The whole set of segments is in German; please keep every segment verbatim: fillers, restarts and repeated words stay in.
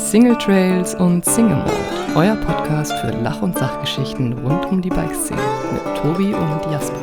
Single Trails und Single Mode, euer Podcast für Lach- und Sachgeschichten rund um die Bikeszene mit Tobi und Jasper.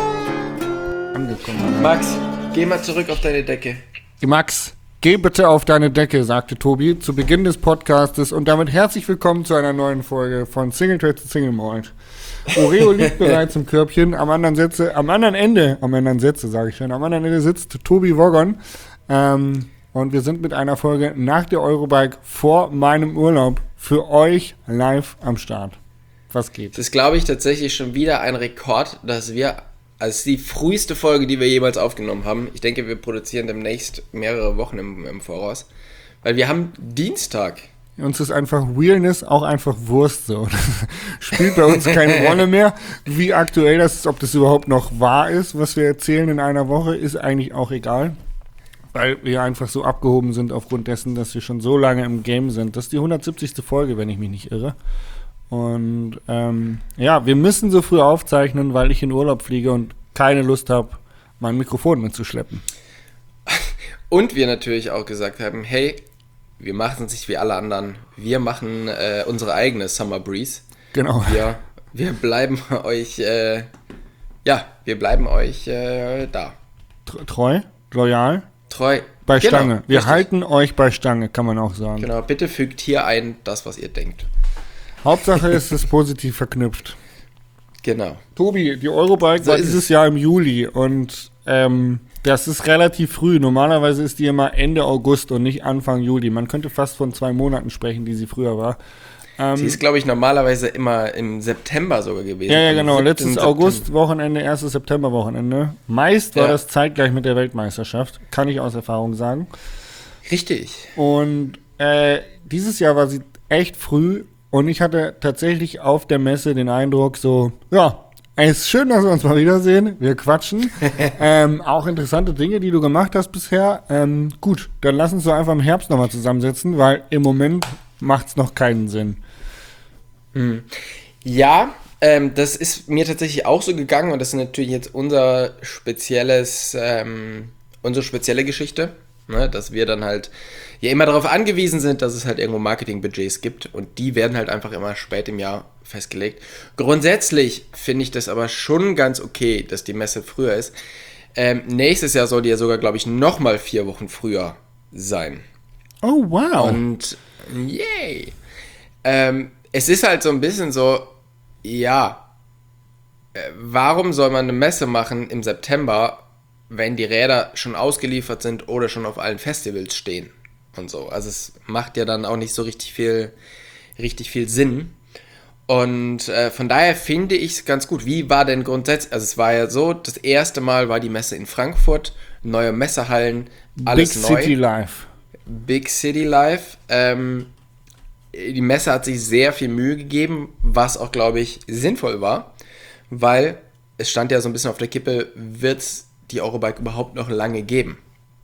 Angekommen. Max, geh mal zurück auf deine Decke. Max, geh bitte auf deine Decke, sagte Tobi zu Beginn des Podcastes und damit herzlich willkommen zu einer neuen Folge von Single Trails und Single Mode. Oreo liegt bereits im Körbchen, am anderen Sätze, am anderen Ende, am anderen Sätze sage ich schon, am anderen Ende sitzt Tobi Woggon. Ähm, und wir sind mit einer Folge nach der Eurobike vor meinem Urlaub für euch live am Start. Was geht? Das ist, glaube ich, tatsächlich schon wieder ein Rekord, dass wir, als die früheste Folge, die wir jemals aufgenommen haben, ich denke, wir produzieren demnächst mehrere Wochen im, im Voraus, weil wir haben Dienstag. Uns ist einfach Realness auch einfach Wurst so. Das spielt bei uns keine Rolle mehr. Wie aktuell das ist, ob das überhaupt noch wahr ist, was wir erzählen in einer Woche, ist eigentlich auch egal. Weil wir einfach so abgehoben sind aufgrund dessen, dass wir schon so lange im Game sind. Das ist die hundertsiebzigste Folge, wenn ich mich nicht irre. Und ähm, ja, wir müssen so früh aufzeichnen, weil ich in Urlaub fliege und keine Lust habe, mein Mikrofon mitzuschleppen. Und wir natürlich auch gesagt haben, hey, wir machen es nicht wie alle anderen. Wir machen äh, unsere eigene Summer Breeze. Genau. Wir, wir bleiben euch, äh, ja, wir bleiben euch äh, da. Treu, loyal. Treu. Bei Genau, Stange. Wir richtig. halten euch bei Stange, kann man auch sagen. Genau, bitte fügt hier ein, das, was ihr denkt. Hauptsache ist es positiv verknüpft. Genau. Tobi, die Eurobike So war ist dieses es. Jahr im Juli und ähm, das ist relativ früh. Normalerweise ist die immer Ende August und nicht Anfang Juli. Man könnte fast von zwei Monaten sprechen, die sie früher war. Ähm, Sie ist, glaube ich, normalerweise immer im September sogar gewesen. ja, ja, Am genau. siebten Letztes September. August-Wochenende, erstes September-Wochenende. Meist war Ja. das zeitgleich mit der Weltmeisterschaft. Kann ich aus Erfahrung sagen. Richtig. Und äh, dieses Jahr war sie echt früh und ich hatte tatsächlich auf der Messe den Eindruck so, ja, es ist schön, dass wir uns mal wiedersehen, wir quatschen. ähm, auch interessante Dinge, die du gemacht hast bisher. Ähm, gut, dann lass uns doch einfach im Herbst nochmal zusammensetzen, weil im Moment macht es noch keinen Sinn. Ja, ähm, das ist mir tatsächlich auch so gegangen und das ist natürlich jetzt unser spezielles, ähm, unsere spezielle Geschichte, ne, dass wir dann halt ja immer darauf angewiesen sind, dass es halt irgendwo Marketingbudgets gibt und die werden halt einfach immer spät im Jahr festgelegt. Grundsätzlich finde ich das aber schon ganz okay, dass die Messe früher ist. Ähm, nächstes Jahr soll die ja sogar, glaube ich, nochmal vier Wochen früher sein. Oh, wow. Und yay! Ähm, es ist halt so ein bisschen so, ja, äh, warum soll man eine Messe machen im September, wenn die Räder schon ausgeliefert sind oder schon auf allen Festivals stehen und so. Also es macht ja dann auch nicht so richtig viel, richtig viel Sinn. Und äh, von daher finde ich es ganz gut. Wie war denn grundsätzlich, also es war ja so, das erste Mal war die Messe in Frankfurt, neue Messehallen, alles Big neu. City Life. Big City Life. Ähm, die Messe hat sich sehr viel Mühe gegeben, was auch, glaube ich, sinnvoll war, weil es stand ja so ein bisschen auf der Kippe, wird es die Eurobike überhaupt noch lange geben?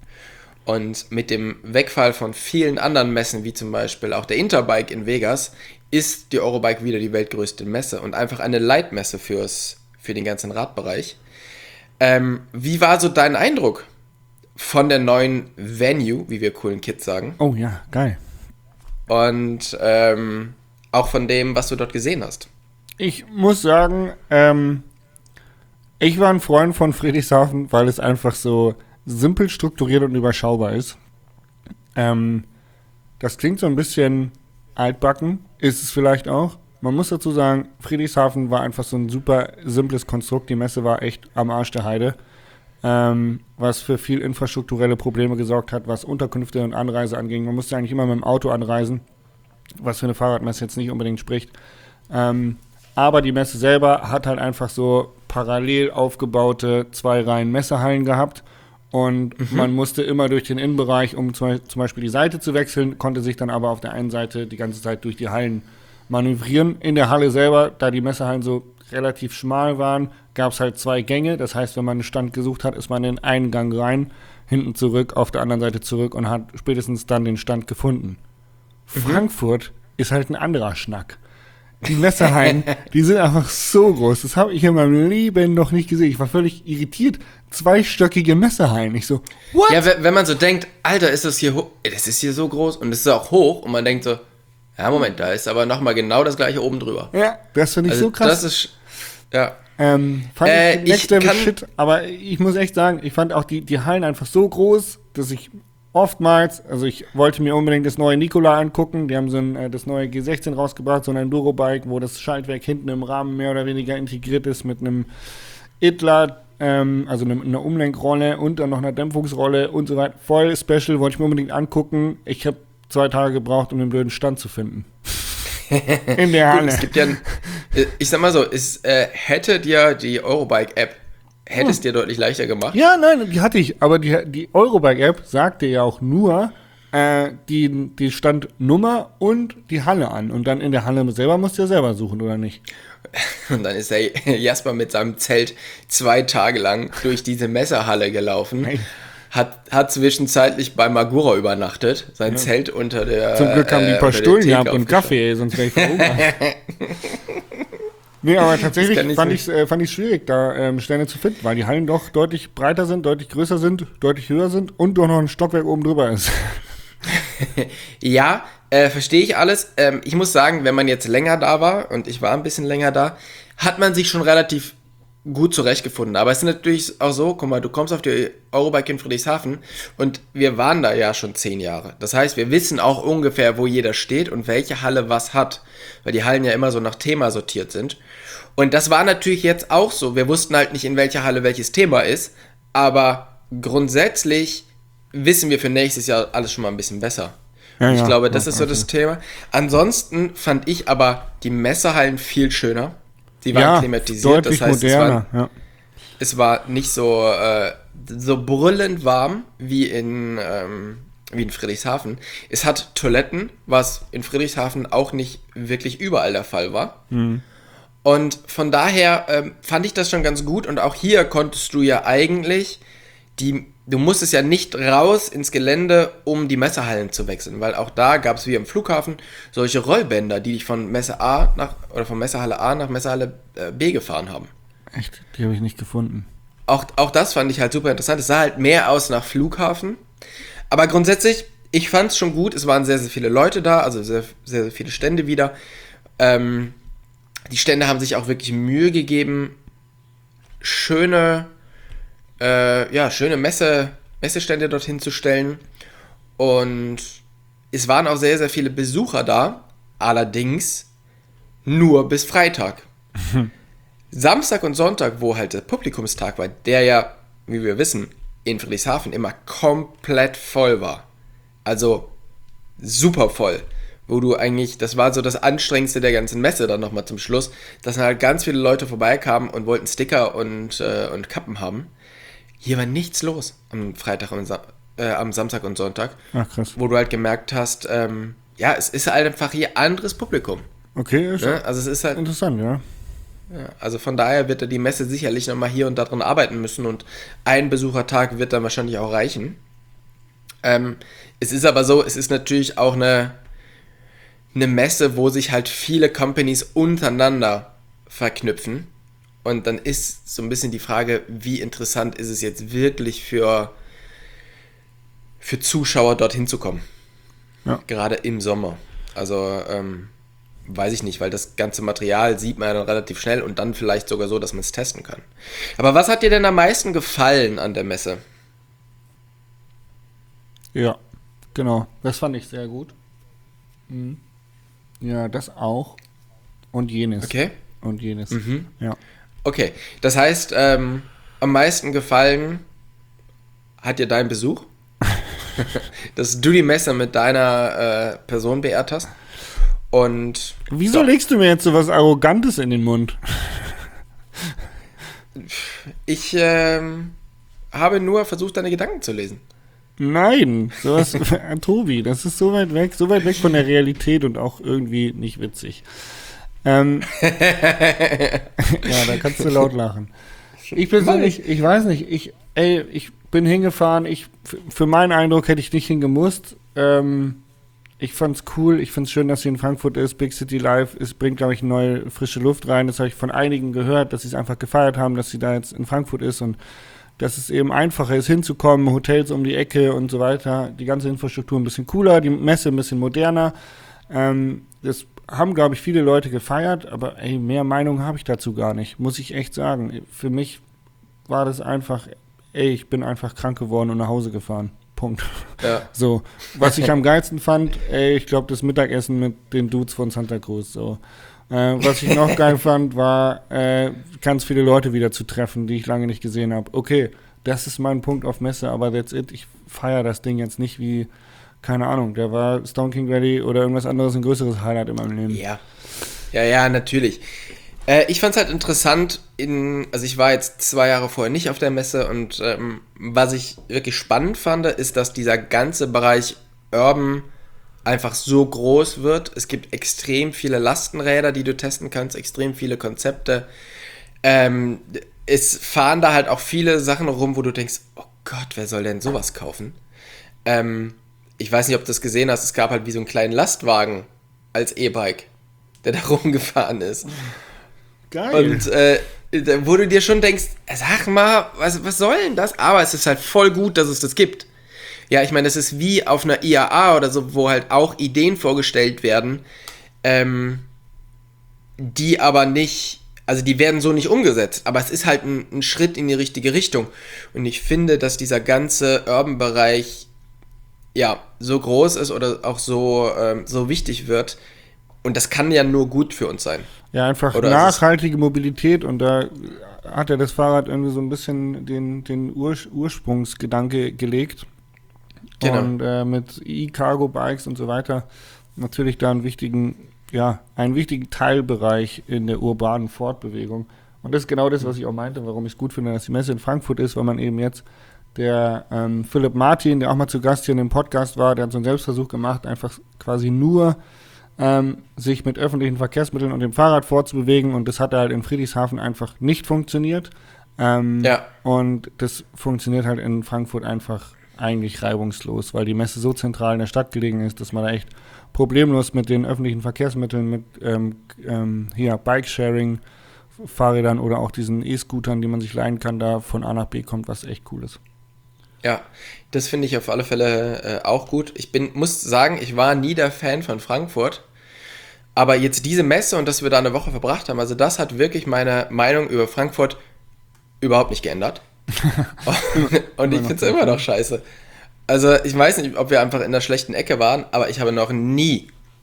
Und mit dem Wegfall von vielen anderen Messen, wie zum Beispiel auch der Interbike in Vegas, ist die Eurobike wieder die weltgrößte Messe und einfach eine Leitmesse fürs, für den ganzen Radbereich. Ähm, wie war so dein Eindruck von der neuen Venue, wie wir coolen Kids sagen, Oh ja, geil. und ähm, auch von dem, was du dort gesehen hast? Ich muss sagen, ähm, ich war ein Freund von Friedrichshafen, weil es einfach so simpel strukturiert und überschaubar ist. Ähm, das klingt so ein bisschen altbacken, ist es vielleicht auch. Man muss dazu sagen, Friedrichshafen war einfach so ein super simples Konstrukt. Die Messe war echt am Arsch der Heide, ähm, was für viel infrastrukturelle Probleme gesorgt hat, was Unterkünfte und Anreise anging. Man musste eigentlich immer mit dem Auto anreisen, was für eine Fahrradmesse jetzt nicht unbedingt spricht. Ähm, aber die Messe selber hat halt einfach so parallel aufgebaute zwei Reihen Messehallen gehabt und mhm. man musste immer durch den Innenbereich, um zum Beispiel die Seite zu wechseln, konnte sich dann aber auf der einen Seite die ganze Zeit durch die Hallen manövrieren. In der Halle selber, da die Messehallen so relativ schmal waren, gab es halt zwei Gänge. Das heißt, wenn man einen Stand gesucht hat, ist man in einen Gang rein, hinten zurück, auf der anderen Seite zurück und hat spätestens dann den Stand gefunden. Mhm. Frankfurt ist halt ein anderer Schnack. Die Messehallen, die sind einfach so groß. Das habe ich in meinem Leben noch nicht gesehen. Ich war völlig irritiert. Zweistöckige Messehallen. Ich so, what? Ja, wenn man so denkt, Alter, ist das hier hoch? Das ist hier so groß und es ist auch hoch. Und man denkt so, ja, Moment, da ist aber nochmal genau das gleiche oben drüber. Ja, das finde ich also so krass. Das ist, ja. Ähm, fand äh, ich next ich level kann, shit. Aber ich muss echt sagen, ich fand auch die, die Hallen einfach so groß, dass ich oftmals, also ich wollte mir unbedingt das neue Nikola angucken. Die haben so ein, äh, das neue G sechzehn rausgebracht, so ein Enduro-Bike, wo das Schaltwerk hinten im Rahmen mehr oder weniger integriert ist mit einem Idler, ähm, also eine, eine Umlenkrolle und dann noch einer Dämpfungsrolle und so weiter. Voll special, wollte ich mir unbedingt angucken. Ich habe zwei Tage gebraucht, um den blöden Stand zu finden. In der Halle. Gut, es gibt ja, ein, ich sag mal so, es äh, hätte dir die Eurobike-App Hätte es dir deutlich leichter gemacht? Ja, nein, die hatte ich. Aber die, die Eurobike-App sagte ja auch nur äh, die, die Standnummer und die Halle an. Und dann in der Halle selber musst du ja selber suchen, oder nicht? Und dann ist der Jasper mit seinem Zelt zwei Tage lang durch diese Messerhalle gelaufen. Hey. Hat, hat zwischenzeitlich bei Magura übernachtet. Sein ja. Zelt unter der Zum Glück haben die ein paar äh, Stullen gehabt und Kaffee, sonst wäre ich verhungert. Nee, aber tatsächlich fand ich es äh, fand ich's schwierig, da ähm, Stände zu finden, weil die Hallen doch deutlich breiter sind, deutlich größer sind, deutlich höher sind und doch noch ein Stockwerk oben drüber ist. Ja, äh, verstehe ich alles. Ähm, ich muss sagen, wenn man jetzt länger da war, und ich war ein bisschen länger da, hat man sich schon relativ gut zurechtgefunden. Aber es ist natürlich auch so, guck mal, du kommst auf die Eurobike in Friedrichshafen und wir waren da ja schon zehn Jahre. Das heißt, wir wissen auch ungefähr, wo jeder steht und welche Halle was hat, weil die Hallen ja immer so nach Thema sortiert sind. Und das war natürlich jetzt auch so. Wir wussten halt nicht, in welcher Halle welches Thema ist, aber grundsätzlich wissen wir für nächstes Jahr alles schon mal ein bisschen besser. Ja, ich ja, glaube, das ja, ist so okay. das Thema. Ansonsten fand ich aber die Messehallen viel schöner. Die waren ja, klimatisiert, das heißt, moderner, es, war, ja. es war nicht so, äh, so brüllend warm wie in, ähm, wie in Friedrichshafen. Es hat Toiletten, was in Friedrichshafen auch nicht wirklich überall der Fall war. Mhm. Und von daher ähm, fand ich das schon ganz gut. Und auch hier konntest du ja eigentlich, die, du musstest ja nicht raus ins Gelände, um die Messehallen zu wechseln. Weil auch da gab es wie am Flughafen solche Rollbänder, die dich von Messe A nach, oder von Messehalle A nach Messehalle äh, B gefahren haben. Echt? Die habe ich nicht gefunden. Auch, auch das fand ich halt super interessant. Es sah halt mehr aus nach Flughafen. Aber grundsätzlich, ich fand es schon gut. Es waren sehr, sehr viele Leute da, also sehr, sehr, sehr viele Stände wieder. Ähm... Die Stände haben sich auch wirklich Mühe gegeben, schöne, äh, ja, schöne Messe, Messestände dorthin zu stellen. Und es waren auch sehr, sehr viele Besucher da, allerdings nur bis Freitag. Samstag und Sonntag, wo halt der Publikumstag war, der ja, wie wir wissen, in Friedrichshafen immer komplett voll war. Also super voll. Wo du eigentlich, das war so das Anstrengendste der ganzen Messe dann nochmal zum Schluss, dass halt ganz viele Leute vorbeikamen und wollten Sticker und, äh, und Kappen haben. Hier war nichts los am Freitag und Sa- äh, am Samstag und Sonntag. Ach krass. Wo du halt gemerkt hast, ähm, ja, es ist halt einfach hier anderes Publikum. Okay, ist ne? Also es ist halt interessant, ja. ja. Also von daher wird da die Messe sicherlich nochmal hier und da dran arbeiten müssen und ein Besuchertag wird dann wahrscheinlich auch reichen. Ähm, es ist aber so, es ist natürlich auch eine eine Messe, wo sich halt viele Companies untereinander verknüpfen. Und dann ist so ein bisschen die Frage, wie interessant ist es jetzt wirklich für, für Zuschauer dorthin zu kommen. Ja. Gerade im Sommer. Also, ähm, weiß ich nicht, weil das ganze Material sieht man ja dann relativ schnell und dann vielleicht sogar so, dass man es testen kann. Aber was hat dir denn am meisten gefallen an der Messe? Ja, genau. Das fand ich sehr gut. Mhm. Ja, das auch. Und jenes. Okay. Und jenes. Mhm. Ja. Okay, das heißt, ähm, am meisten gefallen hat dir dein Besuch? Dass du die Messe mit deiner äh, Person beehrt hast? Und wieso so. legst du mir jetzt so was Arrogantes in den Mund? Ich ähm, habe nur versucht, deine Gedanken zu lesen. Nein, sowas, Tobi, das ist so weit weg, so weit weg von der Realität und auch irgendwie nicht witzig. Ähm, ja, da kannst du laut lachen. Ich persönlich, ich weiß nicht, ich, ey, ich bin hingefahren, ich, für meinen Eindruck hätte ich nicht hingemusst, ähm, ich fand's cool, ich find's schön, dass sie in Frankfurt ist, Big City Live, es bringt, glaube ich, neue, frische Luft rein, das habe ich von einigen gehört, dass sie es einfach gefeiert haben, dass sie da jetzt in Frankfurt ist und dass es eben einfacher ist, hinzukommen, Hotels um die Ecke und so weiter, die ganze Infrastruktur ein bisschen cooler, die Messe ein bisschen moderner, ähm, das haben, glaube ich, viele Leute gefeiert, aber ey, mehr Meinung habe ich dazu gar nicht, muss ich echt sagen. Für mich war das einfach, ey, ich bin einfach krank geworden und nach Hause gefahren. Punkt. Ja. So, was ich am geilsten fand, ey, ich glaube, das Mittagessen mit den Dudes von Santa Cruz. So. Äh, was ich noch geil fand, war, äh, ganz viele Leute wieder zu treffen, die ich lange nicht gesehen habe. Okay, das ist mein Punkt auf Messe, aber that's it. Ich feiere das Ding jetzt nicht wie, keine Ahnung, der war Stone King Rally oder irgendwas anderes, ein größeres Highlight in meinem Leben. Ja, ja, ja, natürlich. Äh, ich fand es halt interessant, in, also ich war jetzt zwei Jahre vorher nicht auf der Messe und ähm, was ich wirklich spannend fand, ist, dass dieser ganze Bereich Urban einfach so groß wird. Es gibt extrem viele Lastenräder, die du testen kannst, extrem viele Konzepte. Ähm, es fahren da halt auch viele Sachen rum, wo du denkst, oh Gott, wer soll denn sowas kaufen? Ähm, ich weiß nicht, ob du das gesehen hast, es gab halt wie so einen kleinen Lastwagen als E-Bike, der da rumgefahren ist. Geil. Und äh, wo du dir schon denkst, sag mal, was, was soll denn das? Aber es ist halt voll gut, dass es das gibt. Ja, ich meine, das ist wie auf einer I A A oder so, wo halt auch Ideen vorgestellt werden, ähm, die aber nicht, also die werden so nicht umgesetzt, aber es ist halt ein, ein Schritt in die richtige Richtung. Und ich finde, dass dieser ganze Urban-Bereich ja so groß ist oder auch so, ähm, so wichtig wird. Und das kann ja nur gut für uns sein. Ja, einfach oder nachhaltige Mobilität und da hat ja das Fahrrad irgendwie so ein bisschen den, den Ur- Ursprungsgedanke gelegt. Genau. Und äh, mit E-Cargo-Bikes und so weiter natürlich da einen wichtigen, ja, einen wichtigen Teilbereich in der urbanen Fortbewegung. Und das ist genau das, was ich auch meinte, warum ich es gut finde, dass die Messe in Frankfurt ist, weil man eben jetzt der ähm, Philipp Martin, der auch mal zu Gast hier in dem Podcast war, der hat so einen Selbstversuch gemacht, einfach quasi nur ähm, sich mit öffentlichen Verkehrsmitteln und dem Fahrrad fortzubewegen und das hat halt in Friedrichshafen einfach nicht funktioniert. Ähm, ja. Und das funktioniert halt in Frankfurt einfach eigentlich reibungslos, weil die Messe so zentral in der Stadt gelegen ist, dass man da echt problemlos mit den öffentlichen Verkehrsmitteln, mit ähm, ähm, hier Bike-Sharing, Fahrrädern oder auch diesen E-Scootern, die man sich leihen kann, da von A nach B kommt, was echt cool ist. Ja, das finde ich auf alle Fälle äh, auch gut. Ich bin, muss sagen, ich war nie der Fan von Frankfurt, aber jetzt diese Messe und dass wir da eine Woche verbracht haben, also das hat wirklich meine Meinung über Frankfurt überhaupt nicht geändert. Und ich finde es immer noch scheiße. Also ich weiß nicht, ob wir einfach in der schlechten Ecke waren, aber ich habe noch nie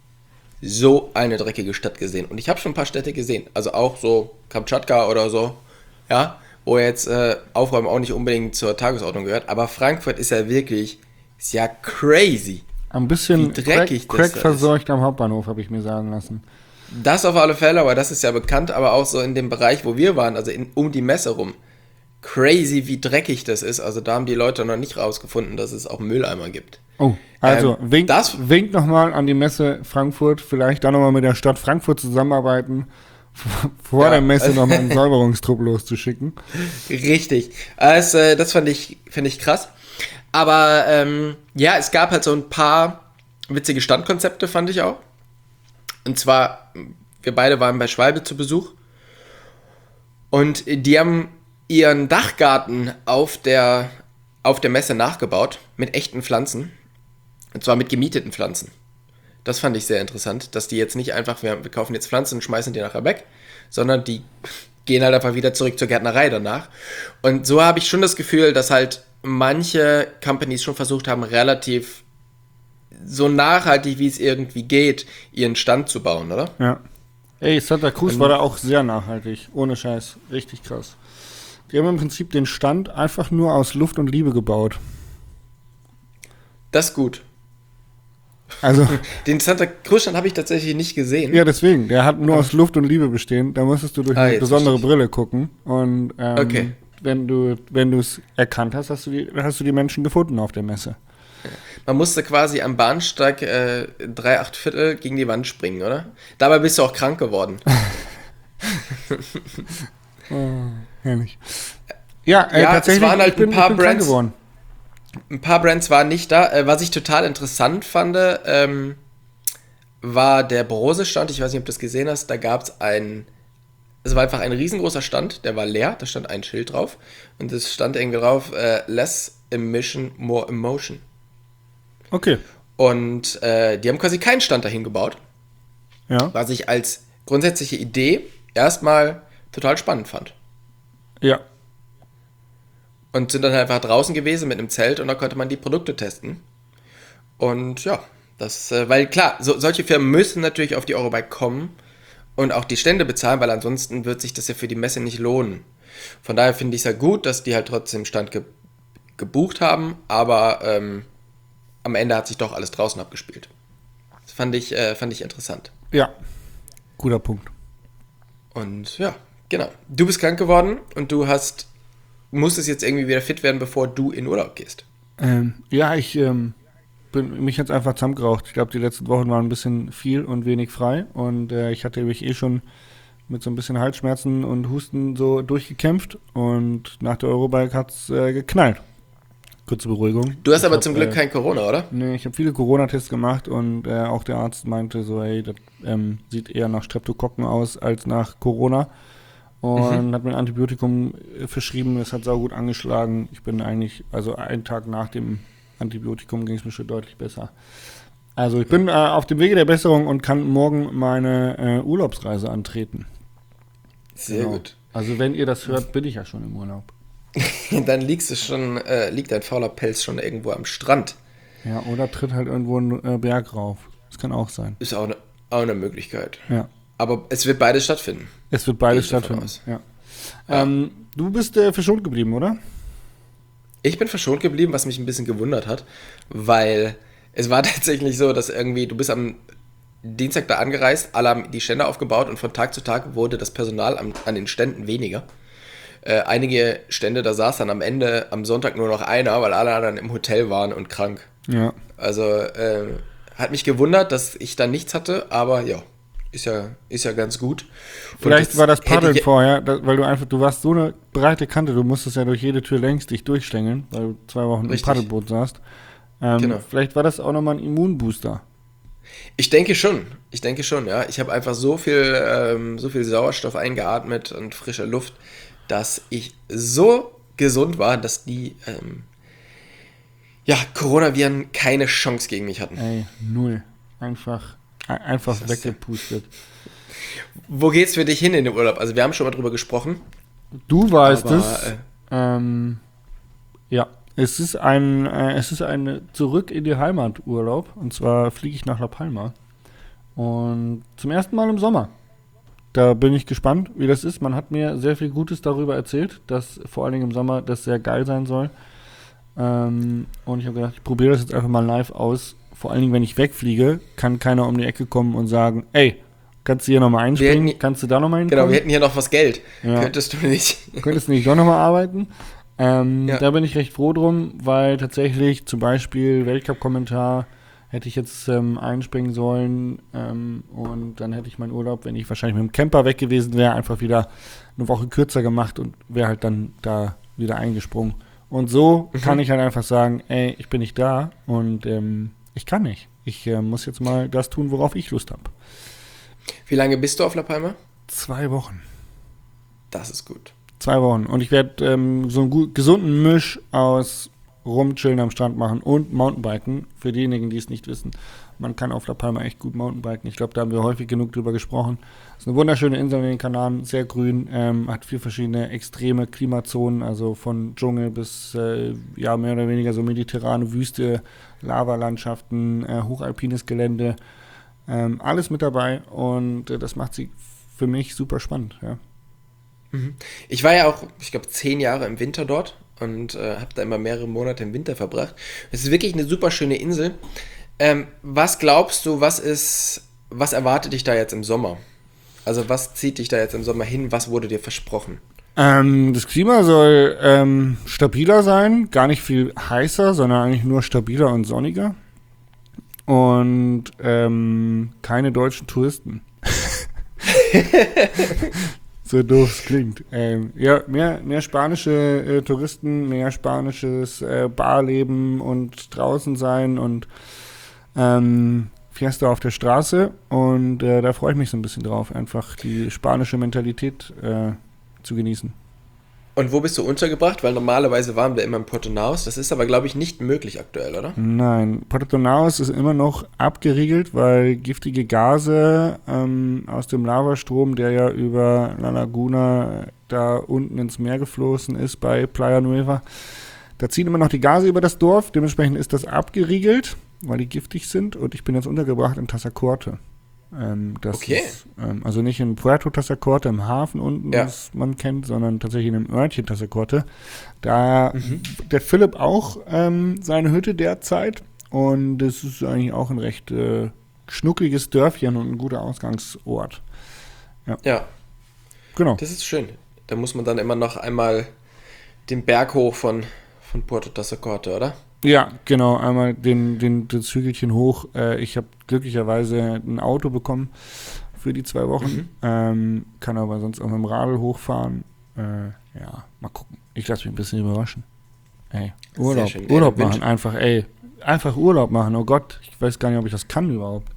so eine dreckige Stadt gesehen. Und ich habe schon ein paar Städte gesehen, also auch so Kamtschatka oder so, ja, wo jetzt äh, Aufräumen auch nicht unbedingt zur Tagesordnung gehört. Aber Frankfurt ist ja wirklich, ist ja crazy. Ein bisschen wie dreckig Crack, Crack verseucht am Hauptbahnhof, habe ich mir sagen lassen. Das auf alle Fälle, aber das ist ja bekannt, aber auch so in dem Bereich, wo wir waren, also in, um die Messe rum. Crazy, wie dreckig das ist. Also da haben die Leute noch nicht rausgefunden, dass es auch Mülleimer gibt. Oh, also ähm, winkt, das, winkt nochmal an die Messe Frankfurt, vielleicht da nochmal mit der Stadt Frankfurt zusammenarbeiten, vor ja, der Messe also, nochmal einen Säuberungstrupp loszuschicken. Richtig. Also, das fand ich, find ich krass. Aber ähm, ja, es gab halt so ein paar witzige Standkonzepte, fand ich auch. Und zwar, wir beide waren bei Schwalbe zu Besuch und die haben ihren Dachgarten auf der, auf der Messe nachgebaut mit echten Pflanzen. Und zwar mit gemieteten Pflanzen. Das fand ich sehr interessant, dass die jetzt nicht einfach, wir, wir kaufen jetzt Pflanzen und schmeißen die nachher weg, sondern die gehen halt einfach wieder zurück zur Gärtnerei danach. Und so habe ich schon das Gefühl, dass halt manche Companies schon versucht haben, relativ so nachhaltig, wie es irgendwie geht, ihren Stand zu bauen, oder? Ja. Ey, Santa Cruz ähm, war da auch sehr nachhaltig. Ohne Scheiß. Richtig krass. Die haben im Prinzip den Stand einfach nur aus Luft und Liebe gebaut. Das ist gut. Also den Santa Cruz Stand habe ich tatsächlich nicht gesehen. Ja, deswegen. Der hat nur oh. aus Luft und Liebe bestehen. Da musstest du durch ah, eine besondere Brille gucken. Und ähm, okay. wenn du wenn du es erkannt hast, hast du die hast du die Menschen gefunden auf der Messe. Man musste quasi am Bahnsteig äh, drei Acht Viertel gegen die Wand springen, oder? Dabei bist du auch krank geworden. Oh, herrlich. Ja, äh, ja, tatsächlich, es waren halt ich bin, ein paar ich bin Brands. Ein paar Brands waren nicht da. Äh, was ich total interessant fand, ähm, war der Brose-Stand. Ich weiß nicht, ob du das gesehen hast. Da gab es ein, es war einfach ein riesengroßer Stand, der war leer. Da stand ein Schild drauf. Und es stand irgendwie drauf, äh, less emission, more emotion. Okay. Und äh, die haben quasi keinen Stand dahin gebaut. Ja. Was ich als grundsätzliche Idee erstmal total spannend fand. Ja. Und sind dann einfach draußen gewesen mit einem Zelt und da konnte man die Produkte testen. Und ja, das, äh, weil klar, so, solche Firmen müssen natürlich auf die Eurobike kommen und auch die Stände bezahlen, weil ansonsten wird sich das ja für die Messe nicht lohnen. Von daher finde ich es ja gut, dass die halt trotzdem Stand ge- gebucht haben, aber ähm, am Ende hat sich doch alles draußen abgespielt. Das fand ich, äh, fand ich interessant. Ja, guter Punkt. Und ja, genau. Du bist krank geworden und du hast musstest jetzt irgendwie wieder fit werden, bevor du in Urlaub gehst. Ähm, ja, ich ähm, bin mich jetzt einfach zusammengeraucht. Ich glaube, die letzten Wochen waren ein bisschen viel und wenig frei und äh, ich hatte mich eh schon mit so ein bisschen Halsschmerzen und Husten so durchgekämpft und nach der Eurobike hat es äh, geknallt. Kurze Beruhigung. Du hast ich aber hab, zum Glück äh, kein Corona, oder? Nee, ich habe viele Corona-Tests gemacht und äh, auch der Arzt meinte so, hey, das ähm, sieht eher nach Streptokokken aus als nach Corona. Und mhm. hat mir ein Antibiotikum verschrieben, es hat saugut angeschlagen. Ich bin eigentlich, also einen Tag nach dem Antibiotikum ging es mir schon deutlich besser. Also ich bin äh, auf dem Wege der Besserung und kann morgen meine äh, Urlaubsreise antreten. Sehr genau. Gut. Also wenn ihr das hört, bin ich ja schon im Urlaub. Dann liegst du schon, äh, liegt dein fauler Pelz schon irgendwo am Strand. Ja, oder tritt halt irgendwo einen äh, Berg rauf. Das kann auch sein. Ist auch eine, auch eine Möglichkeit. Ja. Aber es wird beides stattfinden. Es wird beides stattfinden, ja. ja. Ähm, du bist äh, verschont geblieben, oder? Ich bin verschont geblieben, was mich ein bisschen gewundert hat, weil es war tatsächlich so, dass irgendwie, du bist am Dienstag da angereist, alle haben die Stände aufgebaut und von Tag zu Tag wurde das Personal am, an den Ständen weniger. Äh, einige Stände, da saß dann am Ende am Sonntag nur noch einer, weil alle anderen im Hotel waren und krank. Ja. Also äh, hat mich gewundert, dass ich da nichts hatte, aber ja. Ist ja, ist ja ganz gut. Vielleicht das war das Paddeln vorher, da, weil du einfach, du warst so eine breite Kante, du musstest ja durch jede Tür längs dich durchstängeln, weil du zwei Wochen Richtig. im Paddelboot saßt. Ähm, genau. Vielleicht war das auch nochmal ein Immunbooster. Ich denke schon, ich denke schon, ja. Ich habe einfach so viel, ähm, so viel Sauerstoff eingeatmet und frische Luft, dass ich so gesund war, dass die ähm, ja, Coronaviren keine Chance gegen mich hatten. Ey, null. Einfach... Einfach weggepustet. Wo geht's für dich hin in den Urlaub? Also wir haben schon mal drüber gesprochen. Du weißt aber, es. Äh, ähm, ja, es ist ein, äh, es ist ein Zurück in die Heimat Urlaub. Und zwar fliege ich nach La Palma. Und zum ersten Mal im Sommer. Da bin ich gespannt, wie das ist. Man hat mir sehr viel Gutes darüber erzählt, dass vor allen Dingen im Sommer das sehr geil sein soll. Ähm, und ich habe gedacht, ich probiere das jetzt einfach mal live aus. Vor allen Dingen, wenn ich wegfliege, kann keiner um die Ecke kommen und sagen, ey, kannst du hier nochmal einspringen? Hätten, kannst du da nochmal hinkommen? Genau, wir hätten hier noch was Geld. Ja. Könntest du nicht. Könntest du nicht doch nochmal arbeiten? Ähm, ja. Da bin ich recht froh drum, weil tatsächlich zum Beispiel Weltcup-Kommentar hätte ich jetzt ähm, einspringen sollen ähm, und dann hätte ich meinen Urlaub, wenn ich wahrscheinlich mit dem Camper weg gewesen wäre, einfach wieder eine Woche kürzer gemacht und wäre halt dann da wieder eingesprungen. Und so mhm. kann ich halt einfach sagen, ey, ich bin nicht da und ähm, ich kann nicht. Ich äh, muss jetzt mal das tun, worauf ich Lust habe. Wie lange bist du auf La Palma? Zwei Wochen. Das ist gut. Zwei Wochen. Und ich werde ähm, so einen gut, gesunden Misch aus rumchillen am Strand machen und Mountainbiken. Für diejenigen, die es nicht wissen. Man kann auf La Palma echt gut Mountainbiken. Ich glaube, da haben wir häufig genug drüber gesprochen. Es ist eine wunderschöne Insel in den Kanaren, sehr grün, ähm, hat vier verschiedene extreme Klimazonen, also von Dschungel bis äh, ja mehr oder weniger so mediterrane Wüste, Lavalandschaften, äh, hochalpines Gelände, ähm, alles mit dabei und äh, das macht sie für mich super spannend. Ja. Mhm. Ich war ja auch, ich glaube, zehn Jahre im Winter dort und äh, habe da immer mehrere Monate im Winter verbracht. Es ist wirklich eine super schöne Insel. Ähm, was glaubst du, was ist, was erwartet dich da jetzt im Sommer? Also was zieht dich da jetzt im Sommer hin? Was wurde dir versprochen? Ähm, das Klima soll ähm, stabiler sein, gar nicht viel heißer, sondern eigentlich nur stabiler und sonniger. Und ähm, keine deutschen Touristen. So doof es klingt. Ähm, ja, mehr, mehr spanische äh, Touristen, mehr spanisches äh, Barleben und draußen sein und ähm, Fiesta auf der Straße und äh, da freue ich mich so ein bisschen drauf, einfach die spanische Mentalität äh, zu genießen. Und wo bist du untergebracht? Weil normalerweise waren wir immer in Portonaus. Das ist aber, glaube ich, nicht möglich aktuell, oder? Nein, Portonaus ist immer noch abgeriegelt, weil giftige Gase ähm, aus dem Lavastrom, der ja über La Laguna da unten ins Meer geflossen ist bei Playa Nueva, da ziehen immer noch die Gase über das Dorf. Dementsprechend ist das abgeriegelt, weil die giftig sind. Und ich bin jetzt untergebracht in Tazacorte. Ähm, das Okay. Ist, ähm, also nicht in Puerto Tazacorte, im Hafen unten, Ja. was man kennt, sondern tatsächlich in einem Örtchen Tazacorte. Da Mhm. der Philipp auch ähm, seine Hütte derzeit. Und es ist eigentlich auch ein recht äh, schnuckliges Dörfchen und ein guter Ausgangsort. Ja, Genau. das ist schön. Da muss man dann immer noch einmal den Berg hoch von, von Puerto Tazacorte, oder? Ja, genau. Einmal den, den, das Hügelchen hoch. Äh, ich habe glücklicherweise ein Auto bekommen für die zwei Wochen. Mhm. Ähm, kann aber sonst auch mit dem Radl hochfahren. Äh, ja, mal gucken. Ich lasse mich ein bisschen überraschen. Ey, Urlaub, schön. Urlaub Ey, machen, einfach, ey. Einfach Urlaub machen. Oh Gott, ich weiß gar nicht, ob ich das kann überhaupt.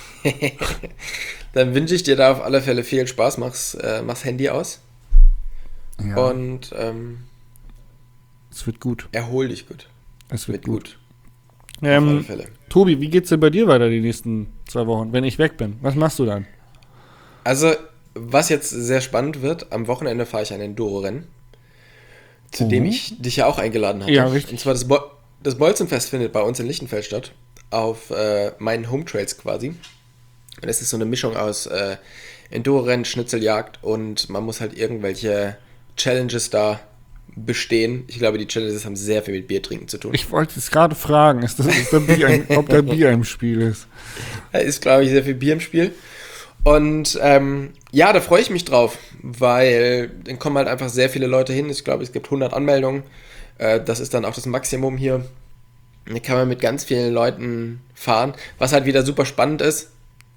Dann wünsche ich dir da auf alle Fälle viel Spaß. Mach's, äh, mach's Handy aus Ja, und ähm, es wird gut. erhol dich gut. Es wird Wird gut. gut. Auf alle Ähm, Fälle. Tobi, wie geht's denn bei dir weiter die nächsten zwei Wochen, wenn ich weg bin? Was machst du dann? Also, was jetzt sehr spannend wird, am Wochenende fahre ich ein Enduro-Rennen, zu Mhm. dem ich dich ja auch eingeladen hatte. Ja, richtig. Und zwar das, Bo das Bolzenfest findet bei uns in Lichtenfeld statt, auf äh, meinen Home Trails quasi. Und es ist so eine Mischung aus äh, Enduro-Rennen, Schnitzeljagd und man muss halt irgendwelche Challenges da bestehen. Ich glaube, die Challenges haben sehr viel mit Bier trinken zu tun. Ich wollte es gerade fragen, ist das, ist da Bier ein, ob da Bier im Spiel ist. Da ist, glaube ich, sehr viel Bier im Spiel. Und ähm, ja, da freue ich mich drauf, weil dann kommen halt einfach sehr viele Leute hin. Ich glaube, es gibt hundert Anmeldungen. Äh, das ist dann auch das Maximum hier. Da kann man mit ganz vielen Leuten fahren. Was halt wieder super spannend ist,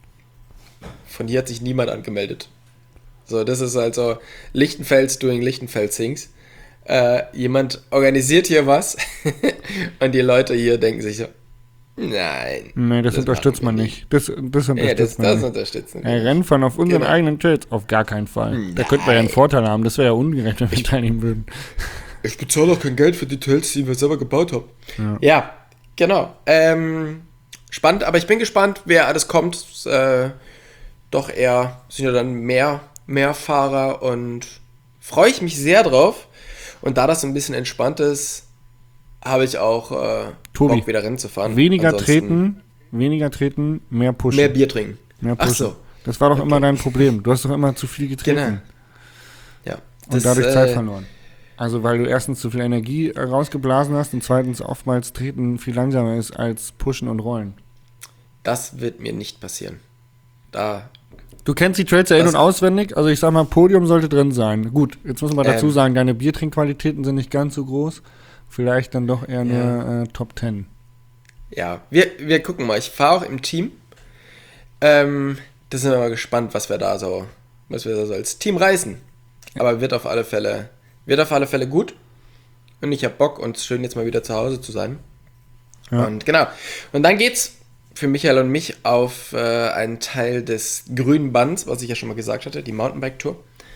von hier hat sich niemand angemeldet. So, das ist also Lichtenfels doing Lichtenfels things. Äh, jemand organisiert hier was und die Leute hier denken sich so, nein. Nee, das, das unterstützt machen man wir nicht. Das, das unterstützt Ja, das, man das nicht. unterstützen Ey, wir. Rennfahren auf unseren Genau. eigenen Trails? Auf gar keinen Fall. Da Nein. könnten wir ja einen Vorteil haben. Das wäre ja ungerecht, wenn wir teilnehmen würden. Ich bezahle auch kein Geld für die Trails, die wir selber gebaut haben. Ja. Ja, genau. Ähm, spannend, aber ich bin gespannt, wer alles kommt. Äh, doch eher sind ja dann mehr, mehr Fahrer und freue ich mich sehr drauf. Und da das so ein bisschen entspannt ist, habe ich auch äh, Tobi, Bock, wieder Rennen zu fahren. Weniger Ansonsten treten, weniger treten, mehr pushen. Mehr Bier trinken. Mehr Ach pushen. so. Das war doch Okay. immer dein Problem. Du hast doch immer zu viel getreten. Genau. Ja. Und Das, dadurch äh, Zeit verloren. Also weil du erstens zu viel Energie äh, rausgeblasen hast und zweitens oftmals Treten viel langsamer ist als Pushen und Rollen. Das wird mir nicht passieren. Da Du kennst die Trails ja in- Das- und auswendig. Also ich sag mal, Podium sollte drin sein. Gut, jetzt muss man dazu Ähm. sagen, deine Biertrinkqualitäten sind nicht ganz so groß. Vielleicht dann doch eher Ja. eine äh, Top Ten. Ja, wir, wir gucken mal. Ich fahre auch im Team. Ähm, da sind wir mal gespannt, was wir da so, was wir da so als Team reißen. Aber wird auf alle Fälle, wird auf alle Fälle gut. Und ich habe Bock und es ist schön, jetzt mal wieder zu Hause zu sein. Ja. Und genau. Und dann geht's für Michael und mich auf äh, einen Teil des grünen Bands, was ich ja schon mal gesagt hatte, die Mountainbike-Tour,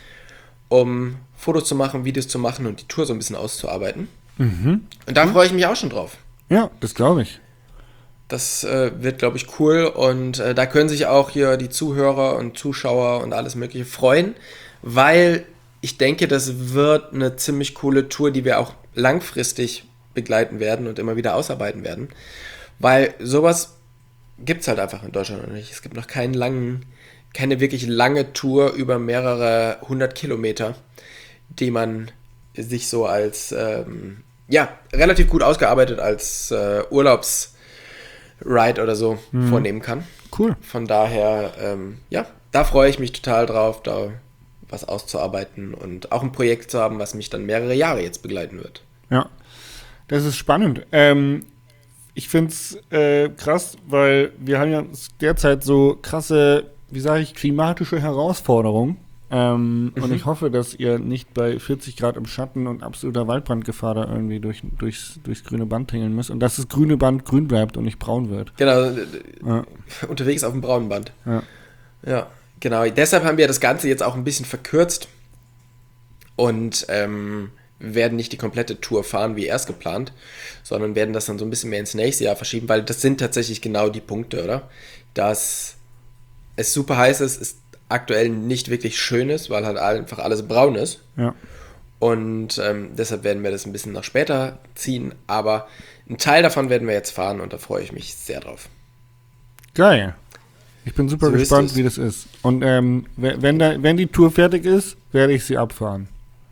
um Fotos zu machen, Videos zu machen und die Tour so ein bisschen auszuarbeiten. Mhm. Und da freue ich mich auch schon drauf. Ja, das glaube ich. Das äh, wird, glaube ich, cool und äh, da können sich auch hier die Zuhörer und Zuschauer und alles Mögliche freuen, weil ich denke, das wird eine ziemlich coole Tour, die wir auch langfristig begleiten werden und immer wieder ausarbeiten werden, weil sowas gibt es halt einfach in Deutschland noch nicht. Es gibt noch keinen langen, keine wirklich lange Tour über mehrere hundert Kilometer, die man sich so als, ähm, ja, relativ gut ausgearbeitet als äh, Urlaubs- Ride oder so Mhm. vornehmen kann. Cool. Von daher, ähm, ja, da freue ich mich total drauf, da was auszuarbeiten und auch ein Projekt zu haben, was mich dann mehrere Jahre jetzt begleiten wird. Ja, das ist spannend. Ähm, ich finde es äh, krass, weil wir haben ja derzeit so krasse, wie sage ich, klimatische Herausforderungen. Ähm, Mhm. Und ich hoffe, dass ihr nicht bei vierzig Grad im Schatten und absoluter Waldbrandgefahr da irgendwie durch, durchs, durchs grüne Band tingeln müsst und dass das grüne Band grün bleibt und nicht braun wird. Genau, Ja, unterwegs auf dem braunen Band. ja. Ja, genau. Deshalb haben wir das Ganze jetzt auch ein bisschen verkürzt und ähm, werden nicht die komplette Tour fahren wie erst geplant, sondern werden das dann so ein bisschen mehr ins nächste Jahr verschieben, weil das sind tatsächlich genau die Punkte, oder? Dass es super heiß ist, ist aktuell nicht wirklich schön ist, weil halt einfach alles braun ist. Ja. Und ähm, deshalb werden wir das ein bisschen nach später ziehen, aber einen Teil davon werden wir jetzt fahren und da freue ich mich sehr drauf. Geil. Ich bin super So ist gespannt, es. wie das ist. Und ähm, we- wenn, da, wenn die Tour fertig ist, werde ich sie abfahren.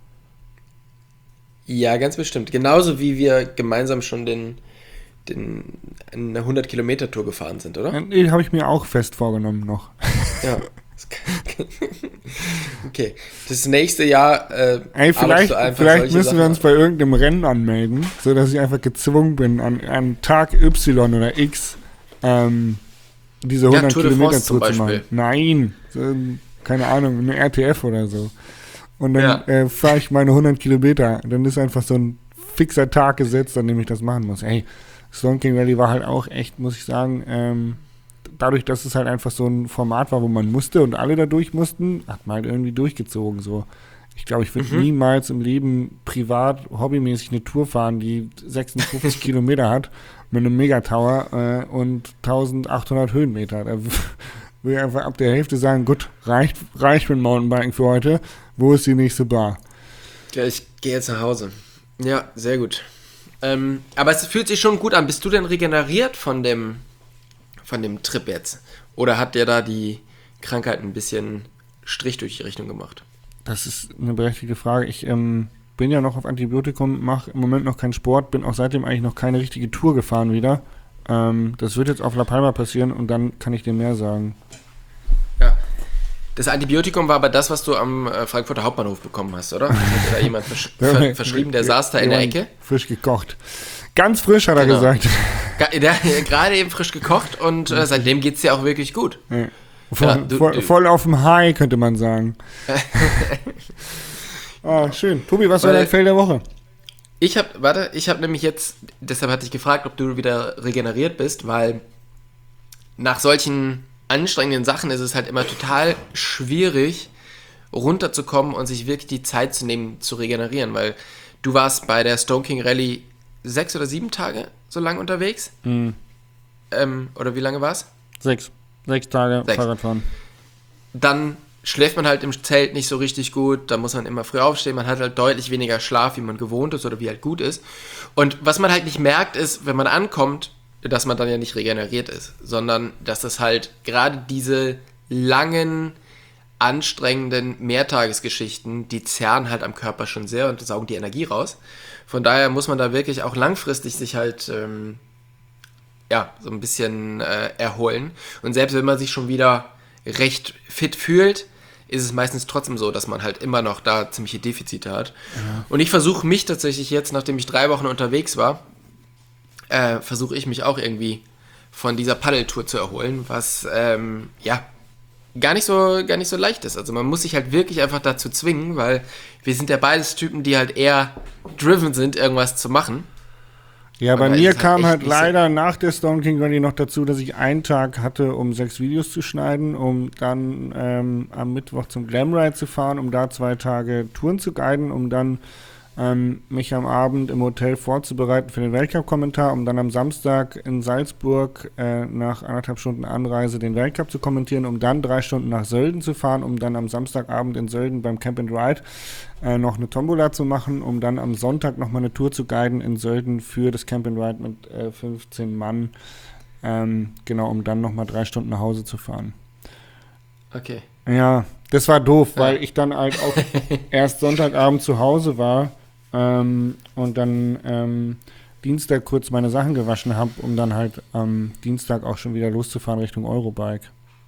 Ja, ganz bestimmt. Genauso wie wir gemeinsam schon den, den eine hundert-Kilometer-Tour gefahren sind, oder? Äh, Die habe ich mir auch fest vorgenommen noch. Ja. Okay. Das nächste Jahr äh, Ey, arbeitest vielleicht, du einfach vielleicht solche müssen wir Sachen uns an. bei irgendeinem Rennen anmelden, sodass ich einfach gezwungen bin, an, an Tag Y oder X ähm, diese Ja, hundert Tour de France zum Kilometer Tour zu machen. Beispiel. Nein, so, keine Ahnung, eine R T F oder so. Und dann Ja. äh, fahre ich meine hundert Kilometer. Dann ist einfach so ein fixer Tag gesetzt, an dem ich das machen muss. Ey, Stone King Rally war halt auch echt, muss ich sagen, ähm, dadurch, dass es halt einfach so ein Format war, wo man musste und alle da durch mussten, hat man halt irgendwie durchgezogen. So. Ich glaube, ich würde Mhm. niemals im Leben privat, hobbymäßig eine Tour fahren, die sechsundfünfzig Kilometer hat, mit einem Megatower äh, und eintausendachthundert Höhenmeter. Da w- würde ich einfach ab der Hälfte sagen, gut, reicht, reicht mit Mountainbiken für heute. Wo ist die nächste Bar? Ja, ich gehe jetzt nach Hause. Ja, sehr gut. Ähm, aber es fühlt sich schon gut an. Bist du denn regeneriert von dem, von dem Trip jetzt? Oder hat dir da die Krankheit ein bisschen Strich durch die Rechnung gemacht? Das ist eine berechtigte Frage. Ich ähm, bin ja noch auf Antibiotikum, mache im Moment noch keinen Sport, bin auch seitdem eigentlich noch keine richtige Tour gefahren wieder. Ähm, das wird jetzt auf La Palma passieren und dann kann ich dir mehr sagen. Ja. Das Antibiotikum war aber das, was du am äh, Frankfurter Hauptbahnhof bekommen hast, oder? Das hat dir da jemand versch ver verschrieben, der saß da in der Jemand Ecke. Frisch gekocht. Ganz frisch, hat er Genau. gesagt. Ga- Der hat gerade eben frisch gekocht und äh, seitdem geht es dir auch wirklich gut. Ja. Voll, Ja, du- voll, du- voll auf dem High, könnte man sagen. Ah, schön. Tobi, was war Weil- dein Fail der Woche? Ich habe, warte, ich habe nämlich jetzt, deshalb hatte ich gefragt, ob du wieder regeneriert bist, weil nach solchen anstrengenden Sachen ist es halt immer total schwierig, runterzukommen und sich wirklich die Zeit zu nehmen, zu regenerieren, weil du warst bei der Stone King Rally sechs oder sieben Tage so lang unterwegs. Mhm. Ähm, oder wie lange war es? Sechs. Sechs Tage Sechs. Fahrradfahren. Dann schläft man halt im Zelt nicht so richtig gut, da muss man immer früh aufstehen, man hat halt deutlich weniger Schlaf, wie man gewohnt ist oder wie halt gut ist. Und was man halt nicht merkt, ist, wenn man ankommt, dass man dann ja nicht regeneriert ist, sondern dass das halt gerade diese langen, anstrengenden Mehrtagesgeschichten, die zerren halt am Körper schon sehr und saugen die Energie raus. Von daher muss man da wirklich auch langfristig sich halt ähm, ja, so ein bisschen äh, erholen. Und selbst wenn man sich schon wieder recht fit fühlt, ist es meistens trotzdem so, dass man halt immer noch da ziemliche Defizite hat. Ja. Und ich versuche mich tatsächlich jetzt, nachdem ich drei Wochen unterwegs war, äh, versuche ich mich auch irgendwie von dieser Paddeltour zu erholen, was ähm, ja gar nicht so gar nicht so leicht ist. Also man muss sich halt wirklich einfach dazu zwingen, weil wir sind ja beides Typen, die halt eher driven sind, irgendwas zu machen. Ja, bei Aber mir es ist halt kam echt halt nicht leider nach der Stone King Rally noch dazu, dass ich einen Tag hatte, um sechs Videos zu schneiden, um dann ähm, am Mittwoch zum Glamride zu fahren, um da zwei Tage Touren zu guiden, um dann ähm, mich am Abend im Hotel vorzubereiten für den Weltcup-Kommentar, um dann am Samstag in Salzburg äh, nach anderthalb Stunden Anreise den Weltcup zu kommentieren, um dann drei Stunden nach Sölden zu fahren, um dann am Samstagabend in Sölden beim Camp and Ride äh, noch eine Tombola zu machen, um dann am Sonntag nochmal eine Tour zu guiden in Sölden für das Camp and Ride mit äh, fünfzehn Mann, ähm, genau, um dann nochmal drei Stunden nach Hause zu fahren. Okay. Ja, das war doof, Ja. weil ich dann halt auch erst Sonntagabend zu Hause war ähm, und dann ähm, Dienstag kurz meine Sachen gewaschen habe, um dann halt am Dienstag auch schon wieder loszufahren Richtung Eurobike.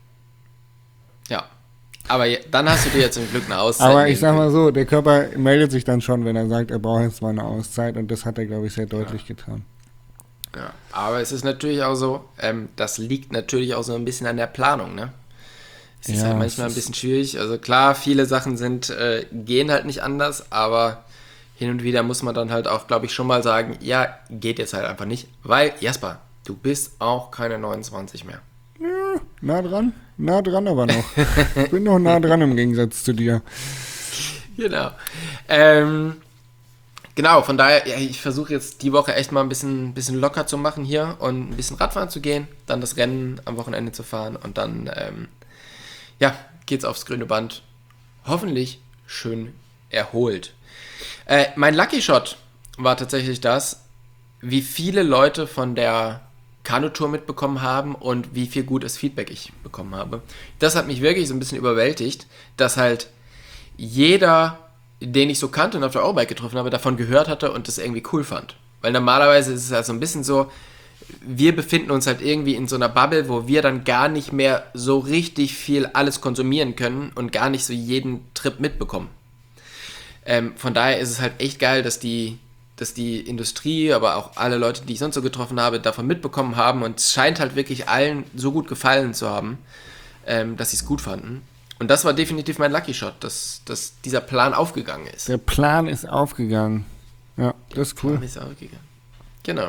Ja. Aber je- dann hast du dir jetzt zum Glück eine Auszeit. Aber nehmen ich sag können. mal so, der Körper meldet sich dann schon, wenn er sagt, er braucht jetzt mal eine Auszeit und das hat er, glaube ich, sehr deutlich getan. Ja, aber es ist natürlich auch so, ähm, das liegt natürlich auch so ein bisschen an der Planung, ne? Es ist Ja, halt es manchmal ein ist- bisschen schwierig. Also klar, viele Sachen sind, äh, gehen halt nicht anders, aber hin und wieder muss man dann halt auch, glaube ich, schon mal sagen, ja, geht jetzt halt einfach nicht. Weil, Jasper, du bist auch keine neunundzwanzig mehr. Nah dran, nah dran aber noch. Ich bin noch nah dran im Gegensatz zu dir. Genau. Ähm, genau, von daher, ja, ich versuche jetzt die Woche echt mal ein bisschen, bisschen locker zu machen hier und ein bisschen Radfahren zu gehen, dann das Rennen am Wochenende zu fahren und dann, ähm, ja, geht's aufs grüne Band. Hoffentlich schön erholt. Äh, mein Lucky Shot war tatsächlich das, wie viele Leute von der Kanutour mitbekommen haben und wie viel gutes Feedback ich bekommen habe. Das hat mich wirklich so ein bisschen überwältigt, dass halt jeder, den ich so kannte und auf der Eurobike getroffen habe, davon gehört hatte und das irgendwie cool fand. Weil normalerweise ist es halt so ein bisschen so, wir befinden uns halt irgendwie in so einer Bubble, wo wir dann gar nicht mehr so richtig viel alles konsumieren können und gar nicht so jeden Trip mitbekommen. Ähm, von daher ist es halt echt geil, dass die, dass die Industrie, aber auch alle Leute, die ich sonst so getroffen habe, davon mitbekommen haben und es scheint halt wirklich allen so gut gefallen zu haben, ähm, dass sie es gut fanden. Und das war definitiv mein Lucky Shot, dass, dass dieser Plan aufgegangen ist. Der Plan ist aufgegangen. Ja, das ist cool. Plan ist aufgegangen. Genau.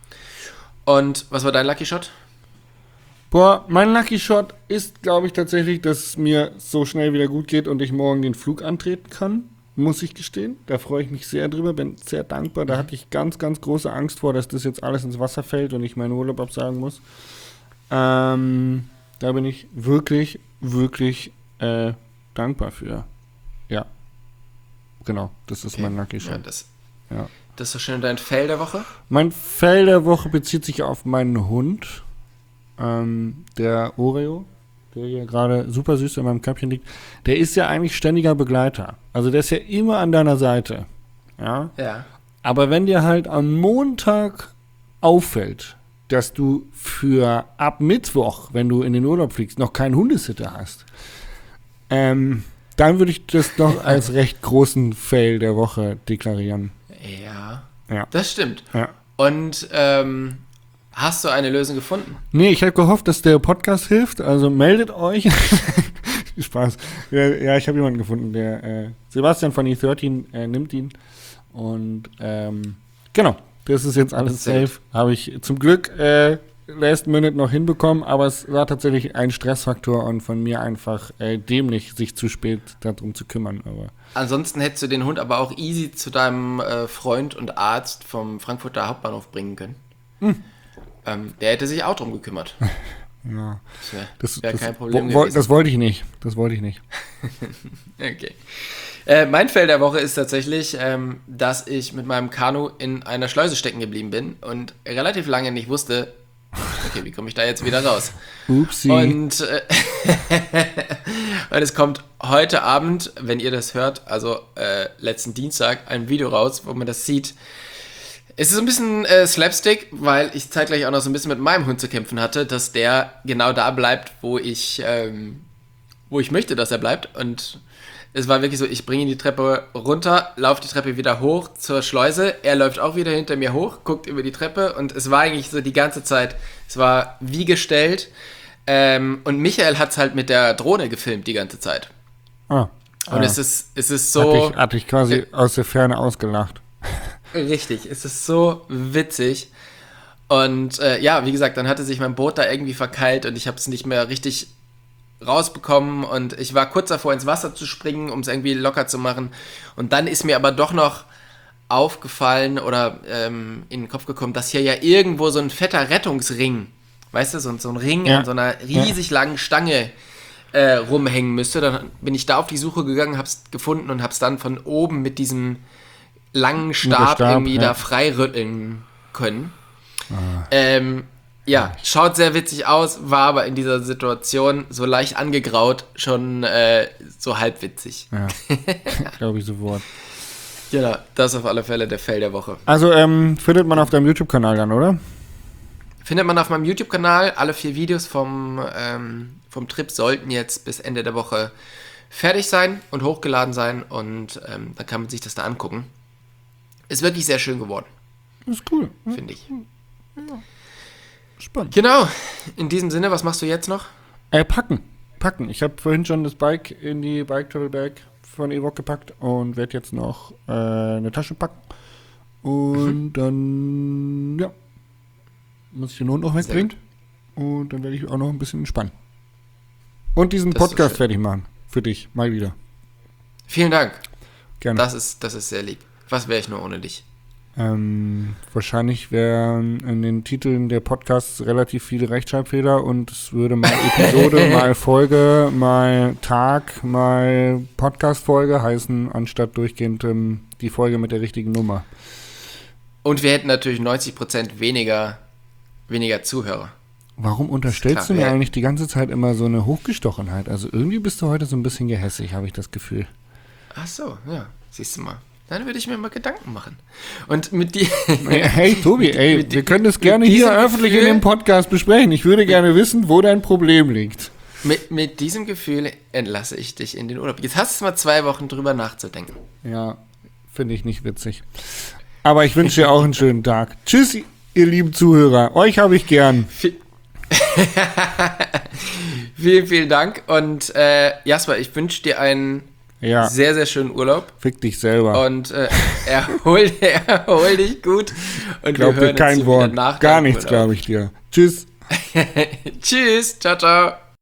Und was war dein Lucky Shot? Boah, mein Lucky Shot ist, glaube ich, tatsächlich, dass es mir so schnell wieder gut geht und ich morgen den Flug antreten kann. Muss ich gestehen. Da freue ich mich sehr drüber, bin sehr dankbar. Da hatte ich ganz, ganz große Angst vor, dass das jetzt alles ins Wasser fällt und ich meinen Urlaub absagen muss. Ähm, da bin ich wirklich, wirklich äh, dankbar für. Ja. Genau, das ist Okay. mein Lucky Ja, Shot. das, Ja. das ist doch schön dein Fail der Woche. Mein Fail der Woche bezieht sich auf meinen Hund, ähm, der Oreo, der hier gerade super süß in meinem Köpfchen liegt. Der ist ja eigentlich ständiger Begleiter. Also der ist ja immer an deiner Seite. Ja. Ja. Aber wenn dir halt am Montag auffällt, dass du für ab Mittwoch, wenn du in den Urlaub fliegst, noch keinen Hundesitter hast, ähm, dann würde ich das noch als recht großen Fail der Woche deklarieren. Ja. Ja. Das stimmt. Ja. Und ähm, hast du eine Lösung gefunden? Nee, ich habe gehofft, dass der Podcast hilft, also meldet euch. Spaß. Ja, ja ich habe jemanden gefunden, der äh, Sebastian von E dreizehn äh, nimmt ihn. Und ähm, genau, das ist jetzt alles Sehr safe. Habe ich zum Glück äh, last minute noch hinbekommen, aber es war tatsächlich ein Stressfaktor und von mir einfach äh, dämlich, sich zu spät darum zu kümmern. Aber Ansonsten hättest du den Hund aber auch easy zu deinem äh, Freund und Arzt vom Frankfurter Hauptbahnhof bringen können. Hm. Ähm, der hätte sich auch drum gekümmert. ja, Das wäre das, wär das, kein Problem wo, wo, gewesen. das wollte ich nicht. Das wollte ich nicht. Okay. Äh, mein Fail der Woche ist tatsächlich, ähm, dass ich mit meinem Kanu in einer Schleuse stecken geblieben bin und relativ lange nicht wusste, okay, wie komme ich da jetzt wieder raus? Upsi. Und, äh, und es kommt heute Abend, wenn ihr das hört, also äh, letzten Dienstag, ein Video raus, wo man das sieht. Es ist so ein bisschen äh, Slapstick, weil ich zeitgleich auch noch so ein bisschen mit meinem Hund zu kämpfen hatte, dass der genau da bleibt, wo ich, ähm, wo ich möchte, dass er bleibt. Und es war wirklich so, ich bringe ihn die Treppe runter, laufe die Treppe wieder hoch zur Schleuse, er läuft auch wieder hinter mir hoch, guckt über die Treppe und es war eigentlich so die ganze Zeit, es war wie gestellt. Ähm, und Michael hat es halt mit der Drohne gefilmt die ganze Zeit. Ah, Und ah. es ist, es ist so... Hatte ich, hatte ich quasi aus der Ferne ausgelacht. Richtig, es ist so witzig. Und äh, ja, wie gesagt, dann hatte sich mein Boot da irgendwie verkeilt und ich habe es nicht mehr richtig rausbekommen und ich war kurz davor, ins Wasser zu springen, um es irgendwie locker zu machen. Und dann ist mir aber doch noch aufgefallen oder ähm, in den Kopf gekommen, dass hier ja irgendwo so ein fetter Rettungsring, weißt du, so, so ein Ring Ja. an so einer riesig langen Stange äh, rumhängen müsste. Dann bin ich da auf die Suche gegangen, hab's gefunden und hab's dann von oben mit diesem langen Stab, Stab, irgendwie ja. da freirütteln können. Ähm, ja, schaut sehr witzig aus, war aber in dieser Situation so leicht angegraut, schon äh, so halb witzig. Ja, glaube ich sofort. Genau, das ist auf alle Fälle der Fail der Woche. Also ähm, findet man auf deinem YouTube-Kanal dann, oder? Findet man auf meinem YouTube-Kanal. Alle vier Videos vom, ähm, vom Trip sollten jetzt bis Ende der Woche fertig sein und hochgeladen sein und ähm, dann kann man sich das da angucken. Ist wirklich sehr schön geworden, Das ist cool. finde ich. Spannend. Genau, in diesem Sinne, was machst du jetzt noch? Äh, packen. packen. Ich habe vorhin schon das Bike in die Bike Travel Bag von Evoque gepackt und werde jetzt noch äh, eine Tasche packen. Und mhm. dann, ja, muss ich den Hund noch wegbringen. Und dann werde ich auch noch ein bisschen entspannen. Und diesen das Podcast fertig machen. Für dich, mal wieder. Vielen Dank. Gerne. Das ist, das ist sehr lieb. Was wäre ich nur ohne dich? Ähm, wahrscheinlich wären in den Titeln der Podcasts relativ viele Rechtschreibfehler und es würde mal Episode, mal Folge, mal Tag, mal Podcast-Folge heißen, anstatt durchgehend ähm, die Folge mit der richtigen Nummer. Und wir hätten natürlich neunzig Prozent weniger, weniger Zuhörer. Warum unterstellst klar, du mir ja. eigentlich die ganze Zeit immer so eine Hochgestochenheit? Also irgendwie bist du heute so ein bisschen gehässig, habe ich das Gefühl. Ach so, ja, siehst du mal. Dann würde ich mir mal Gedanken machen. Und mit dir. Hey, Tobi, ey, mit, wir können das gerne hier öffentlich Gefühl, in dem Podcast besprechen. Ich würde gerne wissen, wo dein Problem liegt. Mit, mit diesem Gefühl entlasse ich dich in den Urlaub. Jetzt hast du mal zwei Wochen drüber nachzudenken. Ja, finde ich nicht witzig. Aber ich wünsche dir auch einen schönen Tag. Tschüss, ihr lieben Zuhörer. Euch habe ich gern. Vielen, vielen Dank. Und äh, Jasper, ich wünsche dir einen ja. sehr, sehr schönen Urlaub. Fick dich selber. Und äh, erhol, erhol dich gut. Und glaub wir hören dir kein uns Wort. Nach Gar nichts, glaube ich dir. Tschüss. Tschüss. Ciao, ciao.